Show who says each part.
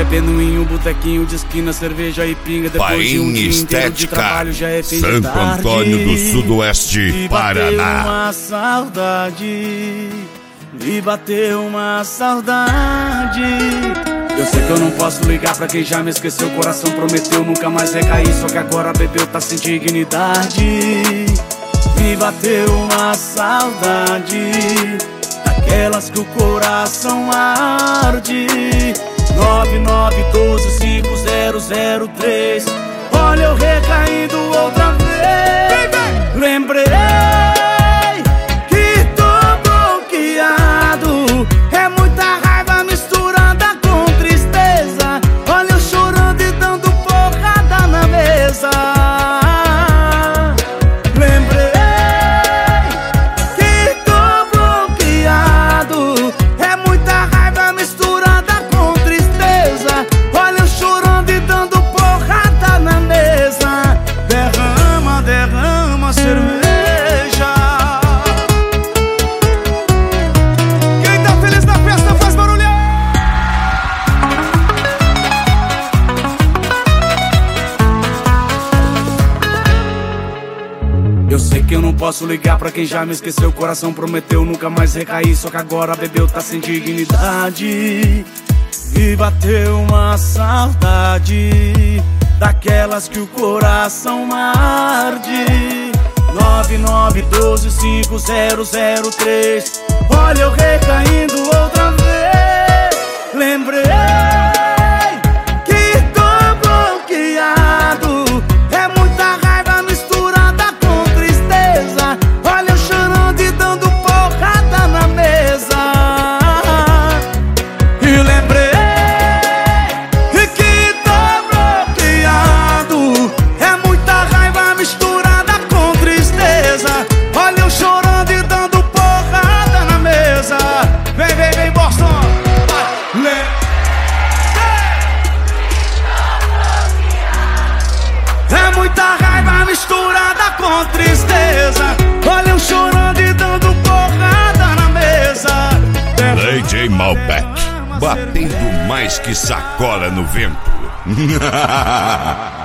Speaker 1: bebendo em um botequinho de esquina, cerveja e pinga. Depois de um dia inteiro de trabalho, já é fim de tarde.
Speaker 2: Santo Antônio do Sudoeste,
Speaker 1: e
Speaker 2: Paraná.
Speaker 1: bateu uma saudade, me bateu uma saudade. Eu sei que eu não posso ligar pra quem já me esqueceu. O coração prometeu nunca mais recair, só que agora bebeu, tá sem dignidade. Me bateu uma saudade, daquelas que o coração arde. 99125003. Olha eu recaindo outra vez. Lembrei que tô bloqueado. É muita raiva misturada com tristeza. Olha eu chorando e dando porrada na mesa. Lembrei que tô bloqueado. É muita raiva misturada com tristeza. Olha eu chorando e dando porrada na mesa. Derrama, derrama cerveja. Quem tá feliz na festa faz barulho. Eu sei que eu não posso ligar pra quem já me esqueceu. O coração prometeu nunca mais recair, só que agora bebeu, tá sem dignidade. E bateu uma saudade, daquelas que o coração arde. 99125003. Olha eu recaindo outra vez. Lembrei que tô bloqueado. É muita raiva misturada com tristeza. Olha eu chorando e dando porrada na mesa. E lembrei que tô bloqueado. É muita raiva misturada com tristeza. Olha eu chorando e dando porrada na mesa. Vem, vem, vem, Boston. É muita raiva misturada com tristeza. Olha eu chorando e dando porrada na mesa.
Speaker 2: DJ Malbec, batendo mais que sacola no vento.